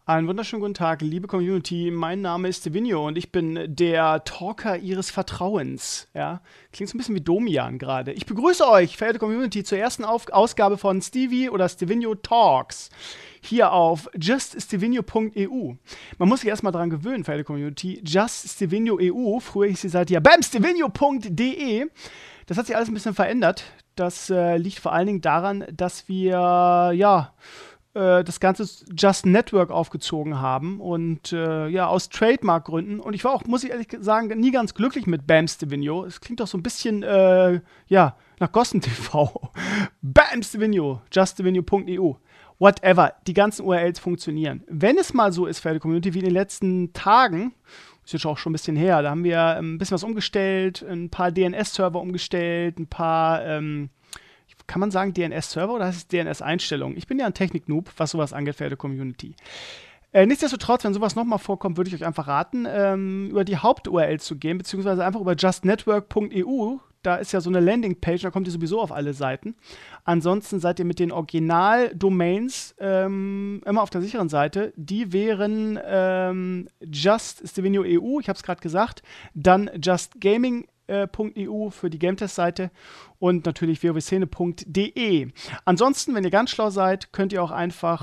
Einen wunderschönen guten Tag, liebe Community. Mein Name ist Devinio und ich bin der Talker Ihres Vertrauens. Ja, klingt so ein bisschen wie Domian gerade. Ich begrüße euch, verehrte Community, zur ersten Ausgabe von Stevie oder Stevenio Talks. Hier auf juststevenio.eu. Man muss sich erstmal daran gewöhnen, verehrte Community. Juststevenio.eu, früher hieß die Seite ja bamstevenio.de. Das hat sich alles ein bisschen verändert. Das liegt vor allen Dingen daran, dass wir, das ganze Just Network aufgezogen haben und aus Trademark-Gründen. Und ich war auch, muss ich ehrlich sagen, nie ganz glücklich mit Bamstevenio. Es klingt doch so ein bisschen, nach Gossen TV. Bamstevenio, juststevenio.eu. Whatever, die ganzen URLs funktionieren. Wenn es mal so ist für die Community wie in den letzten Tagen, ist jetzt auch schon ein bisschen her, da haben wir ein bisschen was umgestellt, ein paar DNS-Server umgestellt, ein paar, kann man sagen DNS-Server oder heißt es DNS-Einstellungen? Ich bin ja ein Technik-Noob, was sowas angeht, verehrte Community. Nichtsdestotrotz, wenn sowas nochmal vorkommt, würde ich euch einfach raten, über die Haupt-URL zu gehen, beziehungsweise einfach über justnetwork.eu. Da ist ja so eine Landingpage, da kommt ihr sowieso auf alle Seiten. Ansonsten seid ihr mit den Original-Domains immer auf der sicheren Seite. Die wären juststevenio.eu, ich habe es gerade gesagt, dann justgaming.eu für die Gametest-Seite und natürlich www.szene.de. Ansonsten, wenn ihr ganz schlau seid, könnt ihr auch einfach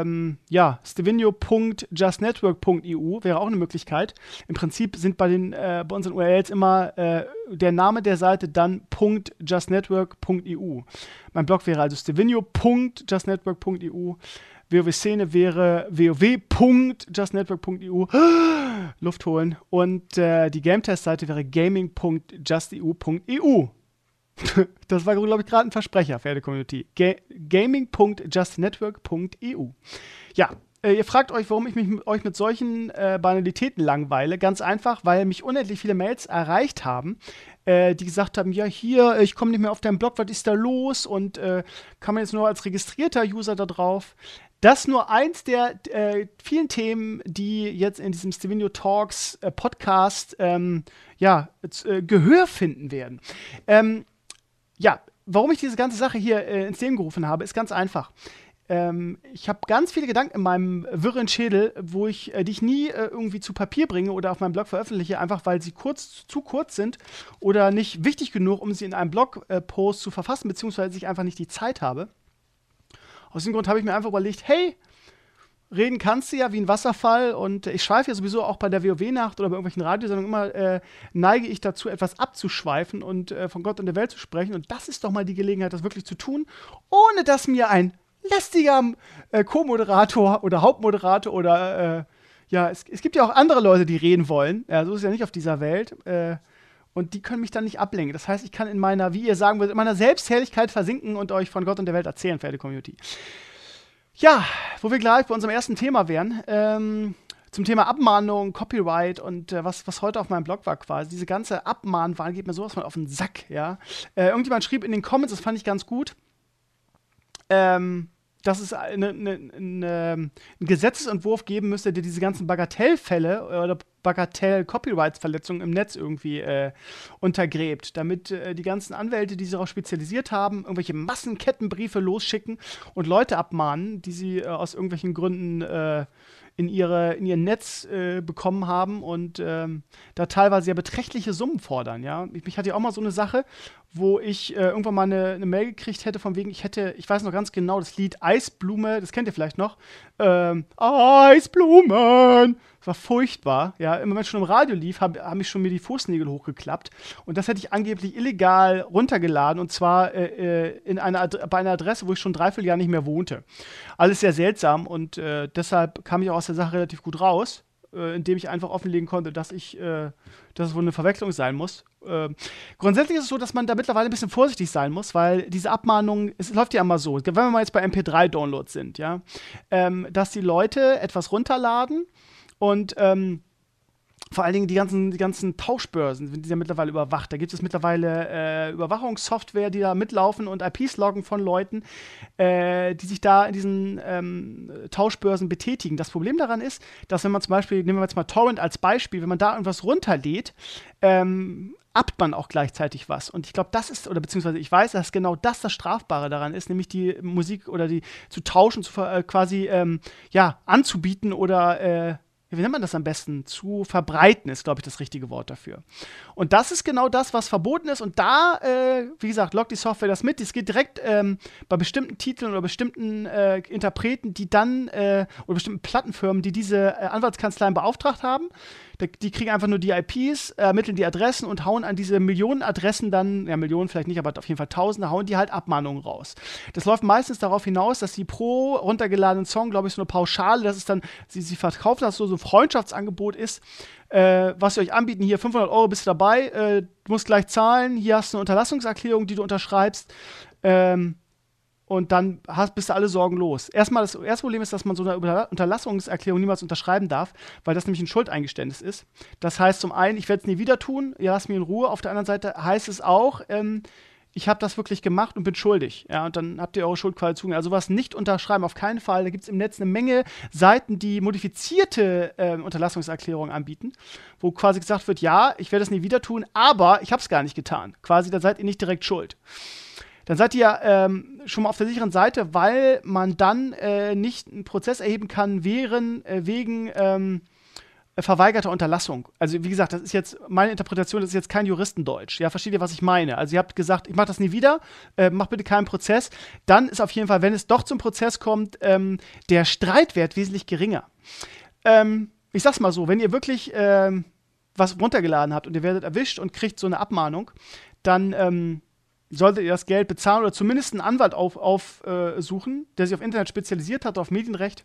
stevenio.justnetwork.eu wäre auch eine Möglichkeit. Im Prinzip sind bei unseren URLs immer der Name der Seite dann .justnetwork.eu. Mein Blog wäre also stevenio.justnetwork.eu. WoW-Szene wäre www.justnetwork.eu. Luft holen. Und die Gametest-Seite wäre gaming.justeu.eu. Das war, glaube ich, gerade ein Versprecher, verehrte Community. Gaming.justnetwork.eu. Ja, ihr fragt euch, warum ich mich mit euch mit solchen Banalitäten langweile. Ganz einfach, weil mich unendlich viele Mails erreicht haben, die gesagt haben, ja hier, ich komme nicht mehr auf deinen Blog, was ist da los? Und kann man jetzt nur als registrierter User da drauf? Das ist nur eins der vielen Themen, die jetzt in diesem Stevenio Talks Podcast Gehör finden werden. Warum ich diese ganze Sache hier ins Leben gerufen habe, ist ganz einfach. Ich habe ganz viele Gedanken in meinem wirren Schädel, die ich nie irgendwie zu Papier bringe oder auf meinem Blog veröffentliche, einfach weil sie zu kurz sind oder nicht wichtig genug, um sie in einem Blogpost zu verfassen, beziehungsweise ich einfach nicht die Zeit habe. Aus dem Grund habe ich mir einfach überlegt, hey, reden kannst du ja wie ein Wasserfall und ich schweife ja sowieso auch bei der WoW-Nacht oder bei irgendwelchen Radiosendungen immer, neige ich dazu, etwas abzuschweifen und von Gott und der Welt zu sprechen und das ist doch mal die Gelegenheit, das wirklich zu tun, ohne dass mir ein lästiger Co-Moderator oder Hauptmoderator oder es gibt ja auch andere Leute, die reden wollen, so ist es ja nicht auf dieser Welt, und die können mich dann nicht ablenken. Das heißt, ich kann in meiner, wie ihr sagen würdet, in meiner Selbstherrlichkeit versinken und euch von Gott und der Welt erzählen, verehrte Community. Ja, wo wir gleich bei unserem ersten Thema wären, zum Thema Abmahnung, Copyright und was heute auf meinem Blog war quasi. Diese ganze Abmahnwahl geht mir sowas von auf den Sack, ja. Irgendjemand schrieb in den Comments, das fand ich ganz gut, dass es einen Gesetzesentwurf geben müsste, der diese ganzen Bagatellfälle oder Bagatell-Copyright-Verletzungen im Netz irgendwie untergräbt, damit die ganzen Anwälte, die sich darauf spezialisiert haben, irgendwelche Massenkettenbriefe losschicken und Leute abmahnen, die sie aus irgendwelchen Gründen in ihr Netz bekommen haben und da teilweise ja beträchtliche Summen fordern, ja. Mich hatte ja auch mal so eine Sache, wo ich irgendwann mal eine Mail gekriegt hätte, von wegen, ich weiß noch ganz genau, das Lied Eisblume, das kennt ihr vielleicht noch, Eisblumen, das war furchtbar, ja, immer wenn es schon im Radio lief, haben ich schon mir die Fußnägel hochgeklappt und das hätte ich angeblich illegal runtergeladen und zwar bei einer Adresse, wo ich schon 3 Jahre nicht mehr wohnte. Alles sehr seltsam und deshalb kam ich auch aus der Sache relativ gut raus, indem ich einfach offenlegen konnte, dass es wohl eine Verwechslung sein muss. Grundsätzlich ist es so, dass man da mittlerweile ein bisschen vorsichtig sein muss, weil diese Abmahnung, es läuft ja immer so, wenn wir mal jetzt bei MP3-Downloads sind, ja, dass die Leute etwas runterladen und vor allen Dingen die ganzen Tauschbörsen sind ja mittlerweile überwacht. Da gibt es mittlerweile Überwachungssoftware, die da mitlaufen und IPs loggen von Leuten, die sich da in diesen Tauschbörsen betätigen. Das Problem daran ist, dass wenn man zum Beispiel, nehmen wir jetzt mal Torrent als Beispiel, wenn man da irgendwas runterlädt, abt man auch gleichzeitig was. Und ich glaube, das ist, oder beziehungsweise ich weiß, dass genau das Strafbare daran ist, nämlich die Musik oder die zu tauschen, quasi anzubieten oder wie nennt man das am besten? Zu verbreiten ist, glaube ich, das richtige Wort dafür. Und das ist genau das, was verboten ist. Und da, wie gesagt, loggt die Software das mit. Es geht direkt bei bestimmten Titeln oder bestimmten Interpreten, die dann, oder bestimmten Plattenfirmen, die diese Anwaltskanzleien beauftragt haben. Die kriegen einfach nur die IPs, ermitteln die Adressen und hauen an diese Millionen Adressen dann, ja, Millionen vielleicht nicht, aber auf jeden Fall Tausende, hauen die halt Abmahnungen raus. Das läuft meistens darauf hinaus, dass sie pro runtergeladenen Song, glaube ich, so eine Pauschale, das ist dann, sie verkaufen das so ein Freundschaftsangebot ist, was sie euch anbieten, hier 500 Euro bist du dabei, du musst gleich zahlen, hier hast du eine Unterlassungserklärung, die du unterschreibst, und dann bist du alle Sorgen los. Erstmal, das erste Problem ist, dass man so eine Unterlassungserklärung niemals unterschreiben darf, weil das nämlich ein Schuldeingeständnis ist. Das heißt zum einen, ich werde es nie wieder tun, ihr lasst mich in Ruhe. Auf der anderen Seite heißt es auch, ich habe das wirklich gemacht und bin schuldig. Ja, und dann habt ihr eure Schuld quasi zugegangen. Also sowas nicht unterschreiben, auf keinen Fall. Da gibt es im Netz eine Menge Seiten, die modifizierte Unterlassungserklärungen anbieten, wo quasi gesagt wird, ja, ich werde das nie wieder tun, aber ich habe es gar nicht getan. Quasi, da seid ihr nicht direkt schuld. Dann seid ihr schon mal auf der sicheren Seite, weil man dann nicht einen Prozess erheben kann wegen verweigerter Unterlassung. Also wie gesagt, das ist jetzt meine Interpretation, das ist jetzt kein Juristendeutsch. Ja, versteht ihr, was ich meine? Also ihr habt gesagt, ich mache das nie wieder, mach bitte keinen Prozess. Dann ist auf jeden Fall, wenn es doch zum Prozess kommt, der Streitwert wesentlich geringer. Ich sag's mal so, wenn ihr wirklich was runtergeladen habt und ihr werdet erwischt und kriegt so eine Abmahnung, dann solltet ihr das Geld bezahlen oder zumindest einen Anwalt aufsuchen, der sich auf Internet spezialisiert hat, auf Medienrecht.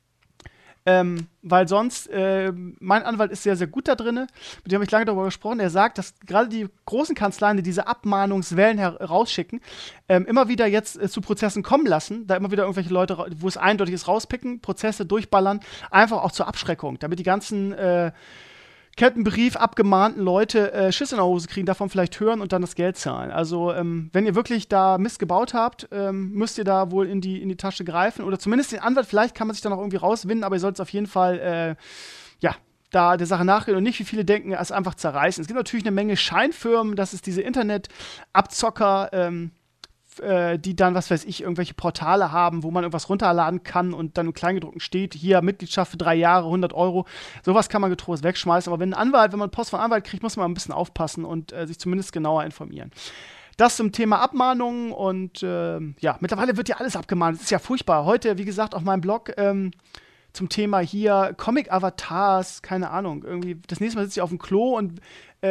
Weil sonst, mein Anwalt ist sehr, sehr gut da drin, mit dem habe ich lange darüber gesprochen. Er sagt, dass gerade die großen Kanzleien, die diese Abmahnungswellen herausschicken, immer wieder jetzt zu Prozessen kommen lassen, da immer wieder irgendwelche Leute, wo es eindeutig ist, rauspicken, Prozesse durchballern, einfach auch zur Abschreckung, damit die ganzen Kettenbrief abgemahnten Leute Schiss in der Hose kriegen, davon vielleicht hören und dann das Geld zahlen. Also, wenn ihr wirklich da Mist gebaut habt, müsst ihr da wohl in die Tasche greifen oder zumindest den Anwalt, vielleicht kann man sich da noch irgendwie rauswinden, aber ihr sollt es auf jeden Fall, da der Sache nachgehen und nicht, wie viele denken, es einfach zerreißen. Es gibt natürlich eine Menge Scheinfirmen, das ist diese Internet-Abzocker, die dann, was weiß ich, irgendwelche Portale haben, wo man irgendwas runterladen kann und dann im Kleingedruckten steht, hier Mitgliedschaft für 3 Jahre, 100 Euro. Sowas kann man getrost wegschmeißen. Aber wenn man Post von Anwalt kriegt, muss man ein bisschen aufpassen und sich zumindest genauer informieren. Das zum Thema Abmahnungen und mittlerweile wird ja alles abgemahnt. Das ist ja furchtbar. Heute, wie gesagt, auf meinem Blog zum Thema hier Comic-Avatars, keine Ahnung. Irgendwie das nächste Mal sitze ich auf dem Klo und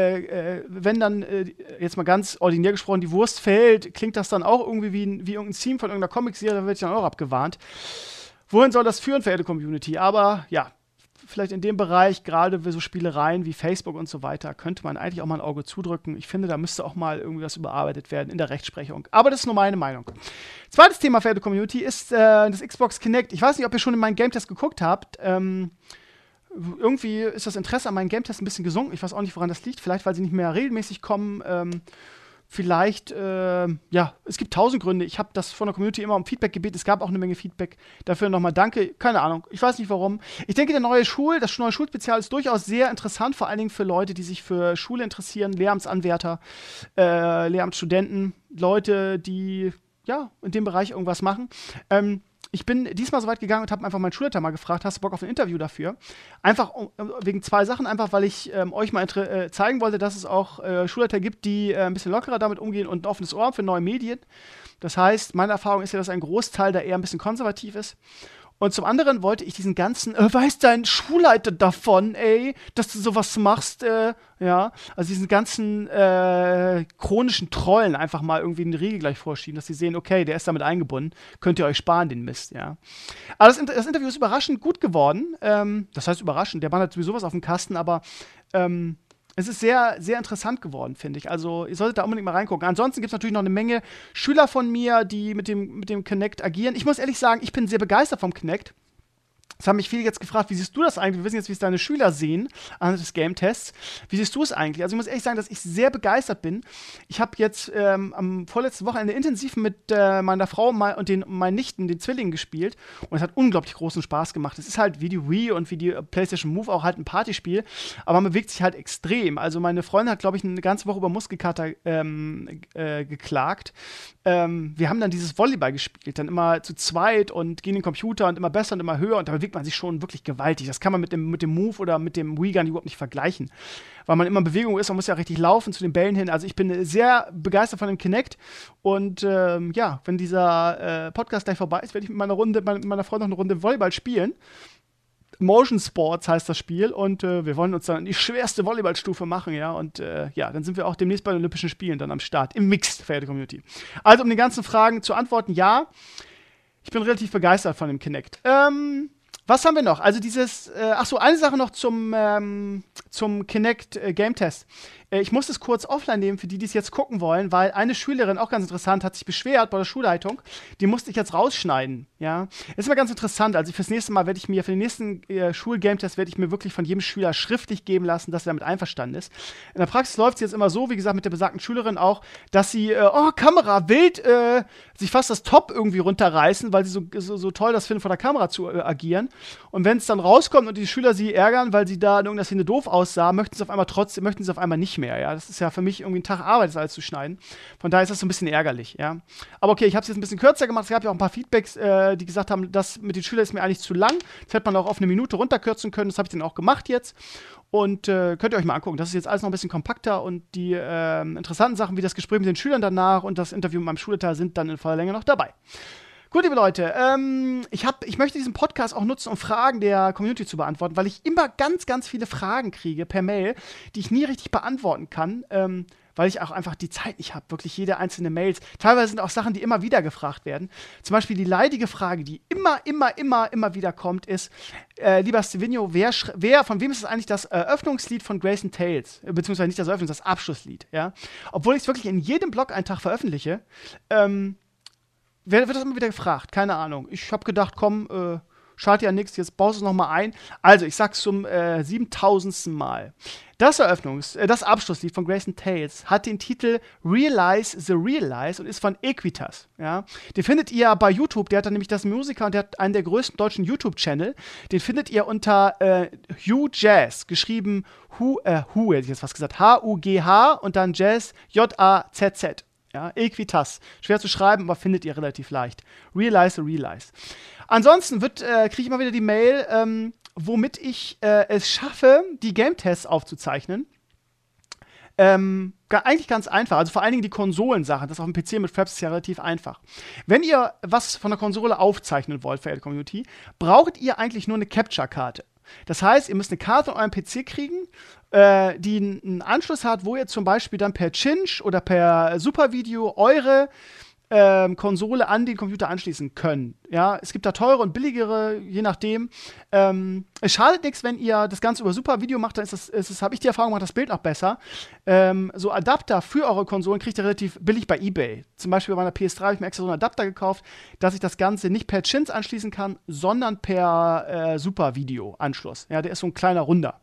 wenn dann, jetzt mal ganz ordinär gesprochen, die Wurst fällt, klingt das dann auch irgendwie wie irgendein Theme von irgendeiner Comic-Serie, da werde ich dann auch abgewarnt. Wohin soll das führen, verehrte Community? Aber ja, vielleicht in dem Bereich, gerade für so Spielereien wie Facebook und so weiter, könnte man eigentlich auch mal ein Auge zudrücken. Ich finde, da müsste auch mal irgendwie was überarbeitet werden in der Rechtsprechung. Aber das ist nur meine Meinung. Zweites Thema, verehrte Community, ist das Xbox Kinect. Ich weiß nicht, ob ihr schon in meinen Game-Test geguckt habt. Irgendwie ist das Interesse an meinen Game-Tests ein bisschen gesunken. Ich weiß auch nicht, woran das liegt. Vielleicht, weil sie nicht mehr regelmäßig kommen. Vielleicht, es gibt 1000 Gründe. Ich habe das von der Community immer um Feedback gebeten. Es gab auch eine Menge Feedback. Dafür nochmal danke. Keine Ahnung. Ich weiß nicht, warum. Ich denke, das neue Schulspezial ist durchaus sehr interessant. Vor allen Dingen für Leute, die sich für Schule interessieren. Lehramtsanwärter, Lehramtsstudenten. Leute, die, in dem Bereich irgendwas machen. Ich bin diesmal so weit gegangen und habe einfach meinen Schulleiter mal gefragt, hast du Bock auf ein Interview dafür? Einfach wegen 2 Sachen, einfach weil ich euch mal zeigen wollte, dass es auch Schulleiter gibt, die ein bisschen lockerer damit umgehen und ein offenes Ohr haben für neue Medien. Das heißt, meine Erfahrung ist ja, dass ein Großteil da eher ein bisschen konservativ ist. Und zum anderen wollte ich diesen ganzen, weiß dein Schulleiter davon, dass du sowas machst, also diesen ganzen chronischen Trollen einfach mal irgendwie eine Riegel gleich vorschieben, dass sie sehen, okay, der ist damit eingebunden, könnt ihr euch sparen, den Mist, ja. Aber das Interview ist überraschend gut geworden, das heißt überraschend, der Mann hat sowieso was auf dem Kasten, aber es ist sehr, sehr interessant geworden, finde ich. Also, ihr solltet da unbedingt mal reingucken. Ansonsten gibt es natürlich noch eine Menge Schüler von mir, die mit dem Kinect agieren. Ich muss ehrlich sagen, ich bin sehr begeistert vom Kinect. Das haben mich viele jetzt gefragt, wie siehst du das eigentlich? Wir wissen jetzt, wie es deine Schüler sehen anhand des Game-Tests. Wie siehst du es eigentlich? Also ich muss ehrlich sagen, dass ich sehr begeistert bin. Ich habe jetzt am vorletzten Wochenende intensiv mit meiner Frau und meinen Nichten, den Zwillingen, gespielt. Und es hat unglaublich großen Spaß gemacht. Es ist halt wie die Wii und wie die PlayStation Move auch halt ein Partyspiel. Aber man bewegt sich halt extrem. Also meine Freundin hat, glaube ich, eine ganze Woche über Muskelkater geklagt. Wir haben dann dieses Volleyball gespielt, dann immer zu zweit und gegen den Computer und immer besser und immer höher und da bewegt man sich schon wirklich gewaltig. Das kann man mit dem Move oder mit dem Wii Gun überhaupt nicht vergleichen, weil man immer in Bewegung ist, man muss ja richtig laufen zu den Bällen hin. Also ich bin sehr begeistert von dem Kinect und ja, wenn dieser Podcast gleich vorbei ist, werde ich mit meiner Freundin noch eine Runde Volleyball spielen. Motion Sports heißt das Spiel und wir wollen uns dann die schwerste Volleyballstufe machen, ja, und ja, dann sind wir auch demnächst bei den Olympischen Spielen dann am Start, im Mixed, verehrte Community. Also, um die ganzen Fragen zu antworten, ja, ich bin relativ begeistert von dem Kinect. Was haben wir noch? Also eine Sache noch zum Kinect Game Test. Ich muss es kurz offline nehmen, für die es jetzt gucken wollen, weil eine Schülerin, auch ganz interessant, hat sich beschwert bei der Schulleitung. Die musste ich jetzt rausschneiden, ja. Das ist immer ganz interessant. Also fürs nächste Mal für den nächsten Schul-Game-Test werde ich mir wirklich von jedem Schüler schriftlich geben lassen, dass er damit einverstanden ist. In der Praxis läuft es jetzt immer so, wie gesagt, mit der besagten Schülerin auch, dass sie, Kamera, wild, sich fast das Top irgendwie runterreißen, weil sie so toll das finden, vor der Kamera zu agieren. Und wenn es dann rauskommt und die Schüler sie ärgern, weil sie da in irgendeiner Szene doof aussah, möchten sie auf einmal nicht mehr, ja. Das ist ja für mich irgendwie ein Tag Arbeit, das alles zu schneiden. Von daher ist das so ein bisschen ärgerlich, ja. Aber okay, ich habe es jetzt ein bisschen kürzer gemacht. Es gab ja auch ein paar Feedbacks, die gesagt haben, das mit den Schülern ist mir eigentlich zu lang. Das hätte man auch auf eine Minute runterkürzen können. Das habe ich dann auch gemacht jetzt. Und könnt ihr euch mal angucken. Das ist jetzt alles noch ein bisschen kompakter und die interessanten Sachen wie das Gespräch mit den Schülern danach und das Interview mit meinem Schulleiter sind dann in voller Länge noch dabei. Gut, liebe Leute, ich möchte diesen Podcast auch nutzen, um Fragen der Community zu beantworten, weil ich immer ganz, ganz viele Fragen kriege per Mail, die ich nie richtig beantworten kann, weil ich auch einfach die Zeit nicht habe, wirklich jede einzelne Mails. Teilweise sind auch Sachen, die immer wieder gefragt werden. Zum Beispiel die leidige Frage, die immer wieder kommt, ist, lieber Stevenio, von wem ist es eigentlich das Eröffnungslied von Grayson Tales? Beziehungsweise nicht das das Abschlusslied, ja? Obwohl ich es wirklich in jedem Blog-Eintrag veröffentliche, wird das immer wieder gefragt, keine Ahnung. Ich habe gedacht, komm, schadet ja nichts, jetzt baust du es nochmal ein. Also, ich sag's zum 7000. Mal. Das Abschlusslied von Grayson Tales hat den Titel Realize the Realize und ist von Equitas. Ja? Den findet ihr bei YouTube, der hat dann nämlich das Musiker und der hat einen der größten deutschen YouTube-Channel. Den findet ihr unter Hugh Jazz, geschrieben Hu, hätte ich jetzt fast gesagt, H-U-G-H und dann Jazz, J-A-Z-Z. Ja, Equitas. Schwer zu schreiben, aber findet ihr relativ leicht. Realize. Ansonsten kriege ich immer wieder die Mail, womit ich es schaffe, die Game-Tests aufzuzeichnen. Eigentlich ganz einfach. Also vor allen Dingen die Konsolensache. Das auf dem PC mit Fraps ist ja relativ einfach. Wenn ihr was von der Konsole aufzeichnen wollt, verehrte Community, braucht ihr eigentlich nur eine Capture-Karte. Das heißt, ihr müsst eine Karte auf eurem PC kriegen, die einen Anschluss hat, wo ihr zum Beispiel dann per Cinch oder per Supervideo eure Konsole an den Computer anschließen können. Ja, es gibt da teure und billigere, je nachdem. Es schadet nichts, wenn ihr das Ganze über Supervideo macht, dann habe ich die Erfahrung gemacht, das Bild noch besser. So Adapter für eure Konsolen kriegt ihr relativ billig bei eBay. Zum Beispiel bei meiner PS3 habe ich mir extra so einen Adapter gekauft, dass ich das Ganze nicht per Cinch anschließen kann, sondern per Supervideo-Anschluss. Ja, der ist so ein kleiner Runder.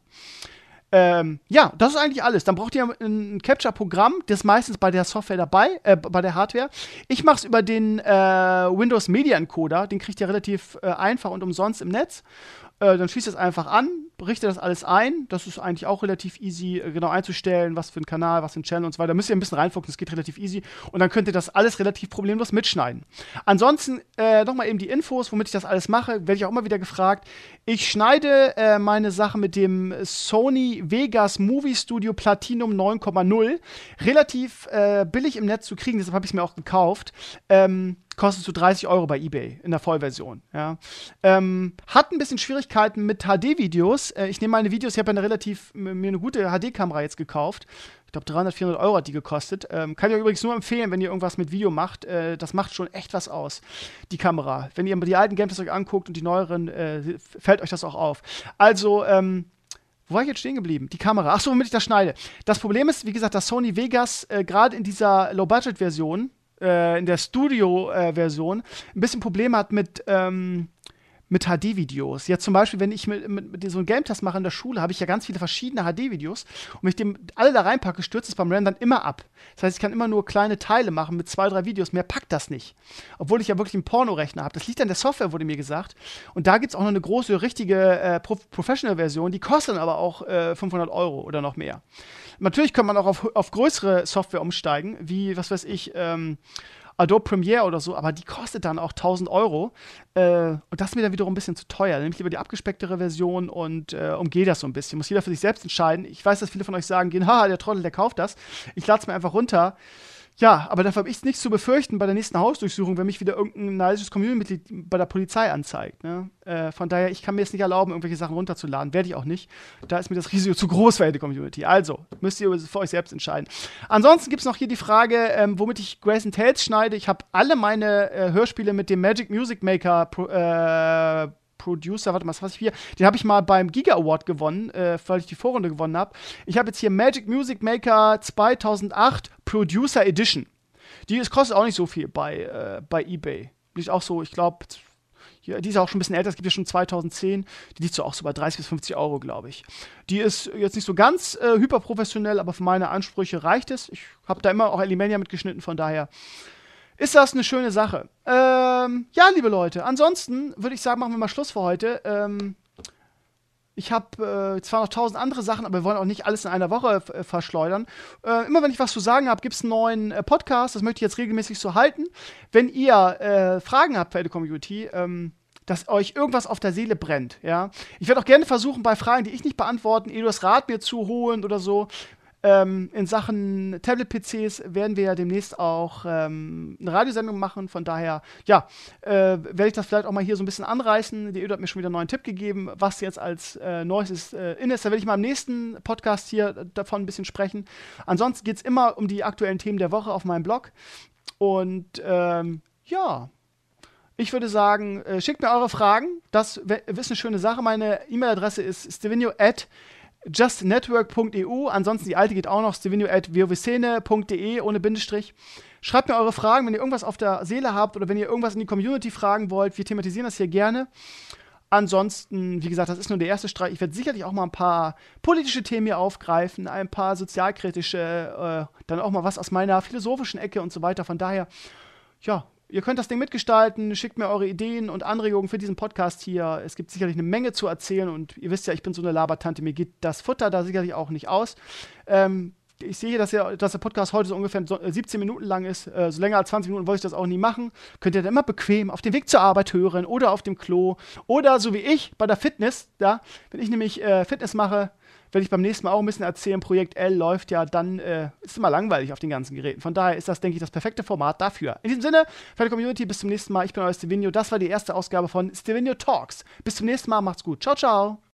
Ja, das ist eigentlich alles. Dann braucht ihr ein Capture-Programm, das ist meistens bei der Software dabei, bei der Hardware. Ich mache es über den Windows Media Encoder, den kriegt ihr relativ einfach und umsonst im Netz. Dann schließt es einfach an, richtet das alles ein. Das ist eigentlich auch relativ easy, genau einzustellen, was für ein Kanal, was für ein Channel und so weiter. Da müsst ihr ein bisschen reinfuchsen, das geht relativ easy. Und dann könnt ihr das alles relativ problemlos mitschneiden. Ansonsten nochmal eben die Infos, womit ich das alles mache, werde ich auch immer wieder gefragt. Ich schneide meine Sache mit dem Sony Vegas Movie Studio Platinum 9,0 relativ billig im Netz zu kriegen, deshalb habe ich es mir auch gekauft. Kostet so 30 € bei eBay in der Vollversion. Ja. Hat ein bisschen Schwierigkeiten mit HD-Videos. Ich nehme meine Videos, ich habe mir eine gute HD-Kamera jetzt gekauft. Ich glaube, 300, 400 € hat die gekostet. Kann ich euch übrigens nur empfehlen, wenn ihr irgendwas mit Video macht. Das macht schon echt was aus, die Kamera. Wenn ihr die alten Gameplays euch anguckt und die neueren, fällt euch das auch auf. Also, wo war ich jetzt stehen geblieben? Die Kamera. Achso, womit ich das schneide. Das Problem ist, wie gesagt, dass Sony Vegas gerade in dieser Low-Budget-Version in der Studio-Version ein bisschen Probleme hat mit mit HD-Videos. Jetzt zum Beispiel, wenn ich mit so einem Game-Test mache in der Schule, habe ich ja ganz viele verschiedene HD-Videos. Und wenn ich dem alle da reinpacke, stürzt es beim Rendern immer ab. Das heißt, ich kann immer nur kleine Teile machen mit 2, 3 Videos. Mehr packt das nicht. Obwohl ich ja wirklich einen Pornorechner habe. Das liegt an der Software, wurde mir gesagt. Und da gibt es auch noch eine große, richtige Professional-Version. Die kostet dann aber auch 500 Euro oder noch mehr. Natürlich kann man auch auf größere Software umsteigen, wie, was weiß ich, Adobe Premiere oder so, aber die kostet dann auch 1.000 Euro. Und das ist mir dann wiederum ein bisschen zu teuer. Dann nehme ich lieber die abgespecktere Version und umgehe das so ein bisschen. Muss jeder für sich selbst entscheiden. Ich weiß, dass viele von euch sagen, haha, der Trottel, der kauft das. Ich lade es mir einfach runter. Ja, aber dafür habe ich nichts zu befürchten bei der nächsten Hausdurchsuchung, wenn mich wieder irgendein neidisches Community-Mitglied bei der Polizei anzeigt. Ne? Von daher, ich kann mir jetzt nicht erlauben, irgendwelche Sachen runterzuladen. Werde ich auch nicht. Da ist mir das Risiko zu groß für die Community. Also, müsst ihr für euch selbst entscheiden. Ansonsten gibt es noch hier die Frage, womit ich Grayson Tales schneide. Ich habe alle meine Hörspiele mit dem Magic Music Maker Producer, warte mal, was ich hier? Den habe ich mal beim Giga Award gewonnen, weil ich die Vorrunde gewonnen habe. Ich habe jetzt hier Magic Music Maker 2008 Producer Edition. Die kostet auch nicht so viel bei eBay. Die ist auch so, ich glaube, die ist auch schon ein bisschen älter, es gibt ja schon 2010. Die liegt so auch so bei 30 bis 50 Euro, glaube ich. Die ist jetzt nicht so ganz hyperprofessionell, aber für meine Ansprüche reicht es. Ich habe da immer auch Elimania mitgeschnitten, von daher ist das eine schöne Sache. Ja, liebe Leute, ansonsten würde ich sagen, machen wir mal Schluss für heute. Ich habe zwar noch 1000 andere Sachen, aber wir wollen auch nicht alles in einer Woche verschleudern. Immer wenn ich was zu sagen habe, gibt es einen neuen Podcast. Das möchte ich jetzt regelmäßig so halten. Wenn ihr Fragen habt für die Community, dass euch irgendwas auf der Seele brennt, ja. Ich werde auch gerne versuchen, bei Fragen, die ich nicht beantworten, Eduards Rat mir zu holen oder so. In Sachen Tablet-PCs werden wir ja demnächst auch eine Radiosendung machen. Von daher, ja, werde ich das vielleicht auch mal hier so ein bisschen anreißen. Die Edo hat mir schon wieder einen neuen Tipp gegeben, was jetzt als Neues in ist. Da werde ich mal im nächsten Podcast hier davon ein bisschen sprechen. Ansonsten geht es immer um die aktuellen Themen der Woche auf meinem Blog. Und ja, ich würde sagen, schickt mir eure Fragen. Das ist eine schöne Sache. Meine E-Mail-Adresse ist stevenio@justnetwork.eu. Ansonsten die alte geht auch noch, stevenio@wowszene.de ohne Bindestrich. Schreibt mir eure Fragen, wenn ihr irgendwas auf der Seele habt oder wenn ihr irgendwas in die Community fragen wollt. Wir thematisieren das hier gerne. Ansonsten, wie gesagt, das ist nur der erste Streich. Ich werde sicherlich auch mal ein paar politische Themen hier aufgreifen, ein paar sozialkritische, dann auch mal was aus meiner philosophischen Ecke und so weiter. Von daher, ja, ihr könnt das Ding mitgestalten, schickt mir eure Ideen und Anregungen für diesen Podcast hier. Es gibt sicherlich eine Menge zu erzählen und ihr wisst ja, ich bin so eine Labertante, mir geht das Futter da sicherlich auch nicht aus. Ich sehe, dass der Podcast heute so ungefähr 17 Minuten lang ist. So länger als 20 Minuten wollte ich das auch nie machen. Könnt ihr dann immer bequem auf dem Weg zur Arbeit hören oder auf dem Klo oder so wie ich bei der Fitness. Ja, wenn ich nämlich Fitness mache, werde ich beim nächsten Mal auch ein bisschen erzählen. Projekt L läuft ja, dann ist es immer langweilig auf den ganzen Geräten. Von daher ist das, denke ich, das perfekte Format dafür. In diesem Sinne, für die Community, bis zum nächsten Mal. Ich bin euer Stevenio. Das war die erste Ausgabe von Stevenio Talks. Bis zum nächsten Mal, macht's gut. Ciao, ciao.